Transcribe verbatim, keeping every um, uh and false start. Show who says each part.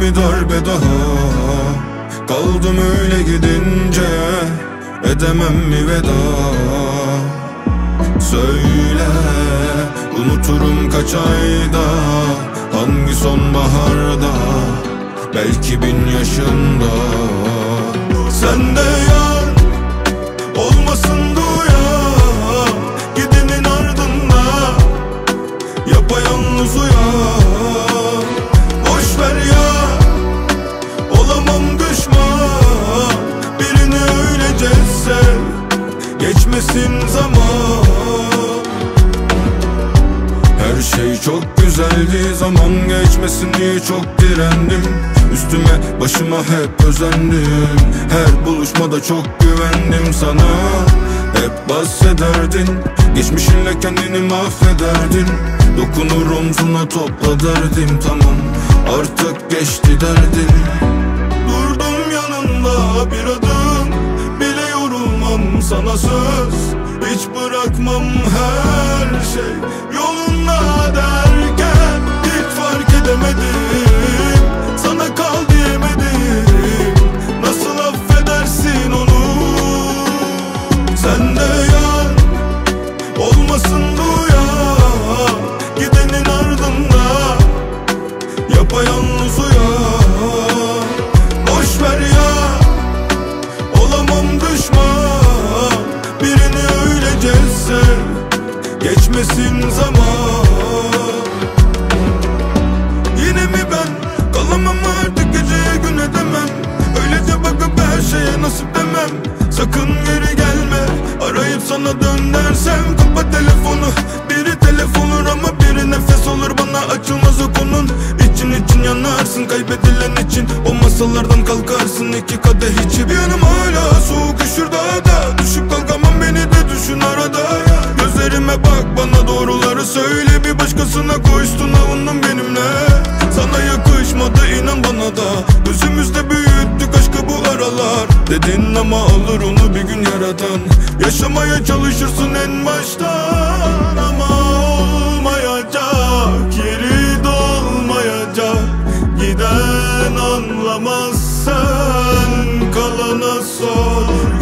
Speaker 1: bir darbe daha. Kaldım öyle gidince, edemem mi veda? Söyle, unuturum kaç ayda, hangi sonbaharda, belki bin yaşında. Sen de yar olmasın duyan, gidenin ardında yapayalnız uyan. Boşver ya, olamam düşman, birini öylece sev, geçmesin zaman. Her şey çok güzeldi, zaman geçmesin diye çok direndim. Üstüme başıma hep özendim, her buluşmada çok güvendim sana. Hep bahsederdin, geçmişinle kendini mahvederdin. Dokunur omzuna topla derdim, tamam artık geçti derdin. Durdum yanında bir adım, bile yorulmam sana söz. Hiç bırakmam, her şey yolunda derken hiç fark edemedim, sana kal diyemedim. Nasıl affedersin onu? Sen de yar olmasın duyan, gidenin ardında yapayalnız uyan. Boşver ya, olamam düşman, birini öylece sev, geçmesin zaman. Yine mi ben kalamam artık, geceye gün edemem. Öylece bakıp her şeye nasip demem. Sakın geri gelme, arayıp sana dön dersem kapat telefonu. Biri telefon ama biri nefes olur, bana açılmaz o konun. İçin için yanarsın kaybedilen için, o masalardan kalkarsın iki kadeh içip. Yanım hala soğuk üşür daha da, düşüp kalkamam beni de düşün arada. Gözlerime bak, bana doğruları söyle, bir başkasına koştun avundun benimle. Sana yakışmadı inan bana da, gözümüzde büyüttük aşkı bu aralar. Dedin ama alır onu bir gün yaradan, yaşamaya çalışırsın en baştan. Ama olmayacak, yeri dolmayacak, giden anlamaz, sen kalana sor.